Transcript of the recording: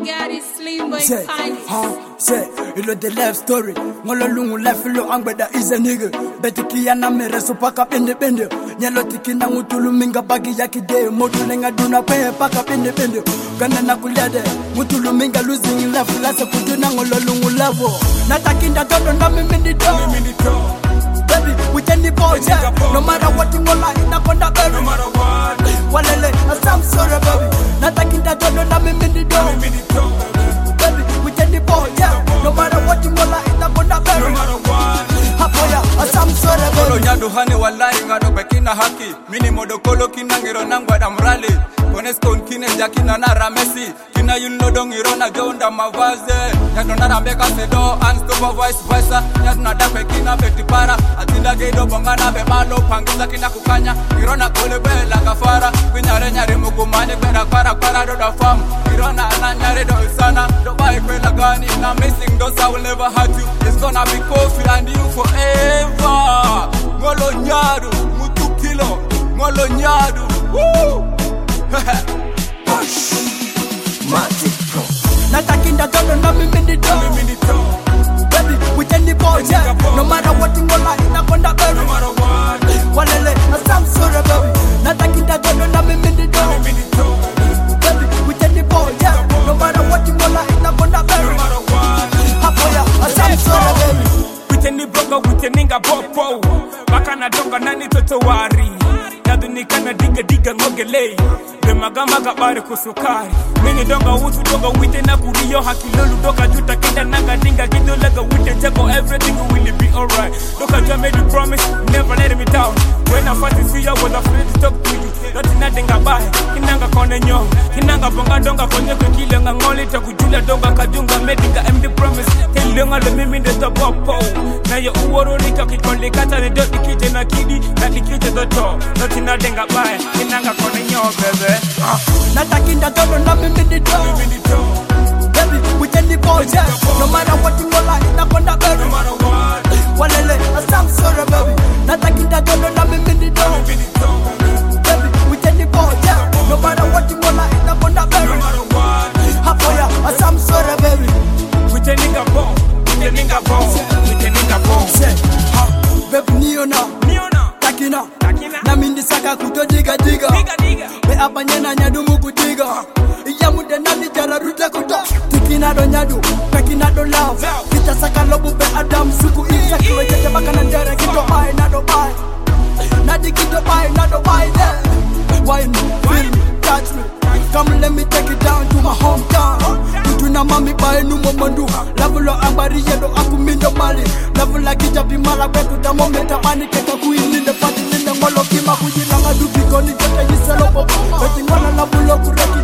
Gary Slim boy fine. Say, you know the life story. Ngolo lungu life lo angbeda is a nigga. Betiki na mere so paka bende bende. Nyelo tiki na ngutulu minga bagi yaki de. Modu lenga duna pe paka bende bende. Gana na kuliade. Ngutulu minga losing life. Lasa kutuna ngolo lungu level. Natakinda dodo na mimindi do. Baby, we can the boys, yeah. No matter what you want, in a conda baby. No matter what. Walele, I'm sorry, baby. Natakinda dodo na mimindi do. Baby, we can the boys, yeah. No matter what you want, in a conda baby. No matter what. Hapoya, I'm sorry, baby. Kolo nyadu hani walai ngado bekina haki. Mini modokolo kinangiro nangwa damrali. Koneskon kine jakina na ramesi. Kina yuno dongiro na jonda mavaze. Nyadu na rambeka sedo unsupervised versa. Nyadu na dakwe kina betipara. Atinda gedo bongana bemalo pangisa kina kukanya. Irona kole bela kafara. Pinyare nyare mukumane kwenda kwara doda famu. Irona ananyare do isana. Dobai kwela gani na missing those I will never hurt you. It's gonna be coffee and you forever. Ngolo nyadu mutu kilo. Ngolo nyadu. Woo! Magic Pro. Natakinda dodo na mimindi do. Baby, we can the boys, yeah. No matter what you want, in a conda baby. No matter what. Walele, I'm sorry, baby. Natakinda dodo na mimindi do. Baby, we can the boys, yeah. No matter what you want, in a conda baby. No matter what. Hapoya, I'm sorry, baby. We can the broker, we can ninga popo. Bakana donga nani totowari. Yadunikana diga ngogele. Magamaga bari kusukari. Mini donga utu donga wite na kuriyo hakilolu doka juta kinda naga ninga gido lega wite jabo everything will be alright. Doka ja made you promise, never let me down. When I fight to see you, I was afraid to talk to you. Nothing nothing bae, kinanga kone nyo. Kinanga bonga donga konye kile nga ngoli takujula donga kajunga medinga I'm the promise. Kilonga le mimi ndo topopo. Na yo uoro nika kikole kata ne doti kije na kidi na nikije doto. Nothing nothing bae, kinanga kone nyo bebe. Natakinda dodo na mimindi do. Baby, we can the boys, yeah. No matter what you want, in a conda baby. No matter what. Walele, I'm sorry, baby. Natakinda dodo na mimindi do. Baby, we can the boys, yeah. No matter what you want, in a conda baby. No matter what. Hapoya, I'm sorry, baby. We can ninga ball, we can ninga ball, we can ninga ball. Say, baby, niona. Takina, na mindi saka kuto diga. Be abanyena nyadu muku diga. Iya mude nani jara rute kuto. Tikina do nyadu, pekina do love. Kita saka lobu be adam suku isa kiwe jete baka na jara kito bai na do bai. Nadi kito bai na do bai there. Why no, feel me, touch me. Come let me take it down to my hometown. Tutuna mami bae numo mandu. Lavulo ambari yedo akumindo mali. Lavula kijabi mala betu tamo meta mani keka kuininde pati ninde ngolo kima kujilanga dubiko ni jote yiselo popo. Beti ngwana lavulo kureki